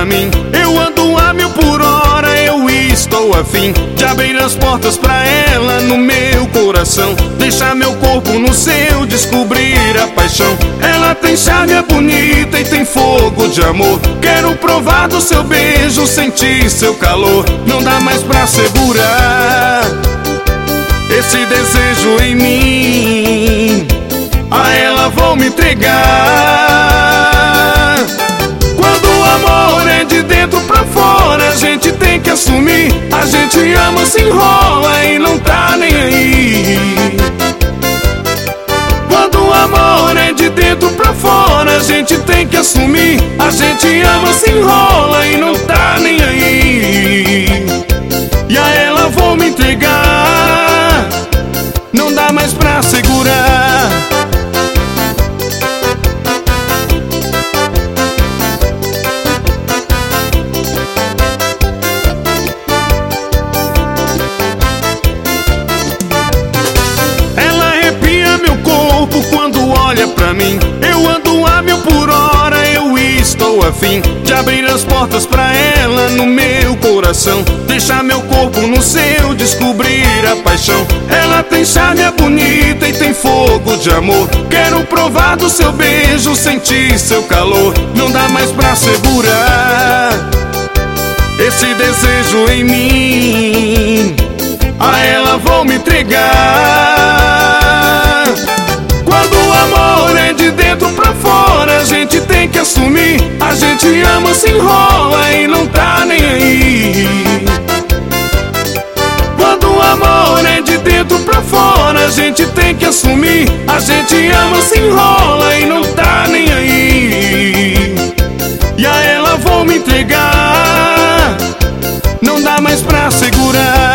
mim. Eu ando a 1000 por hora, eu estou afim de abrir as portas pra ela no meu coração, deixar meu corpo no seu, descobrir a paixão. Ela tem charme, é bonita e tem fogo de amor. Quero provar do seu beijo, sentir seu calor. Não dá mais pra segurar esse desejo em mim. A ela vou me entregar. Quando o amor é de dentro pra fora, a gente tem que assumir. A gente ama, se enrola e não tá nem aí. Quando o amor é de dentro pra fora, a gente tem que assumir. A gente ama, se enrola e não tá nem aí. E a ela vou me entregar. Não dá mais pra segurar. Quando olha pra mim, eu ando a 1000 por hora, eu estou afim de abrir as portas pra ela no meu coração, deixar meu corpo no seu, descobrir a paixão. Ela tem charme, é bonita e tem fogo de amor. Quero provar do seu beijo, sentir seu calor. Não dá mais pra segurar esse desejo em mim. A ela vou me entregar. Quando o amor é de dentro pra fora, a gente tem que assumir. A gente ama, se enrola e não tá nem aí. Quando o amor é de dentro pra fora, a gente tem que assumir. A gente ama, se enrola e não tá nem aí. E a ela vou me entregar. Não dá mais pra segurar.